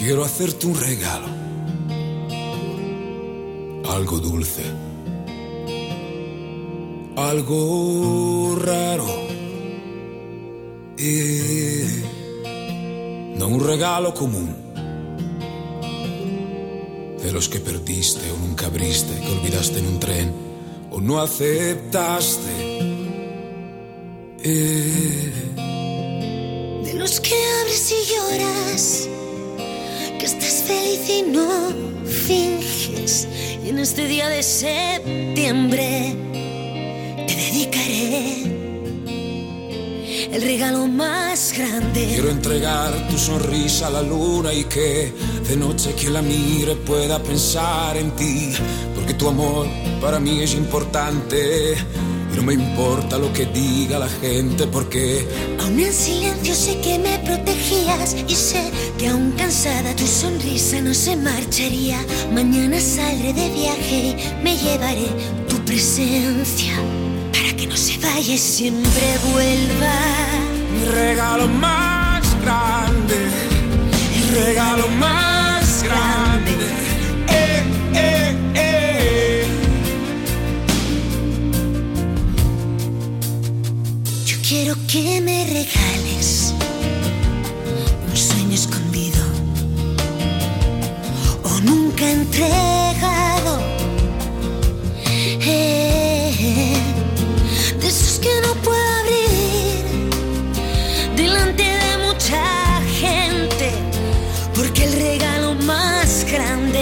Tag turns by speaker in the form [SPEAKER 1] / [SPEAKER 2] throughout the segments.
[SPEAKER 1] Quiero hacerte un regalo, algo dulce, algo raro, no un regalo común, de los que perdiste o nunca abriste, que olvidaste en un tren o no aceptaste.
[SPEAKER 2] De los que abres y lloras, que estás feliz y no finges. Y en este día de septiembre te dedicaré el regalo más grande.
[SPEAKER 1] Quiero entregar tu sonrisa a la luna y que de noche quien la mire pueda pensar en ti, porque tu amor para mí es importante y no me importa lo que diga la gente, porque
[SPEAKER 2] aún en silencio sé que me protegías y sé que aún cansada tu sonrisa no se marcharía. Mañana saldré de viaje y me llevaré tu presencia para que no se vaya y siempre vuelva.
[SPEAKER 1] Mi regalo más grande, el regalo más grande.
[SPEAKER 2] Yo quiero que me regales un sueño escondido o nunca entregado, de esos que no puedo abrir delante de mucha gente, porque el regalo más grande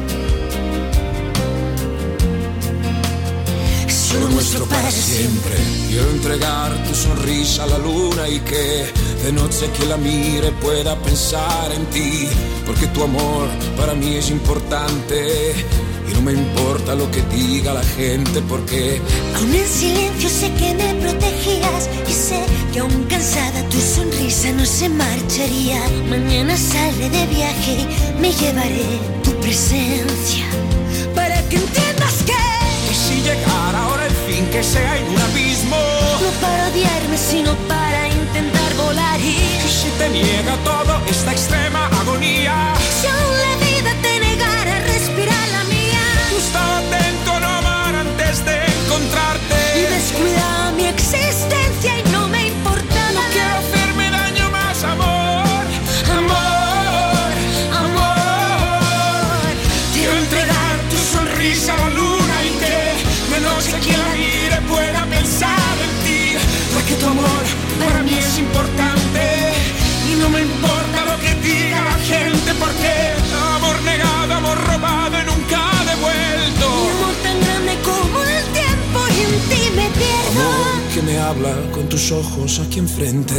[SPEAKER 2] es uno nuestro para siempre.
[SPEAKER 1] Quiero entregar tu sonrisa a la luna y que de noche quien la mire pueda pensar en ti, porque tu amor para mí es importante y no me importa lo que diga la gente, porque
[SPEAKER 2] aún en silencio sé que me protegías y sé que aún cansada tu sonrisa no se marcharía. Mañana saldré de viaje y me llevaré tu presencia para que entiendas que
[SPEAKER 1] si llegara ahora el fin, que sea en un abismo,
[SPEAKER 2] no para odiarme sino para intentar volar. Y
[SPEAKER 1] si te niega todo esta extrema agonía,
[SPEAKER 2] si aún la vida te negara respirar la mía,
[SPEAKER 1] tú estaba atento a no amar antes de encontrarte
[SPEAKER 2] y descuidaba mi existencia y no me importaba.
[SPEAKER 1] No quiero hacerme daño más, amor, amor, amor. Quiero entregar tu sonrisa a la luna y que de noche quien la mire pueda pensar en ti, porque tu amor para mí es importante y no me importa lo que diga la gente, porque amor negado, amor robado y nunca devuelto.
[SPEAKER 2] Mi amor tan grande como el tiempo y en ti me pierdo.
[SPEAKER 1] Amor que me habla con tus ojos aquí enfrente.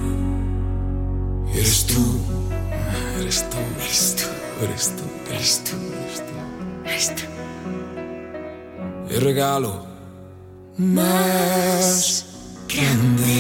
[SPEAKER 1] Eres tú, eres tú, eres tú, eres tú, eres tú, eres tú. El regalo más grande.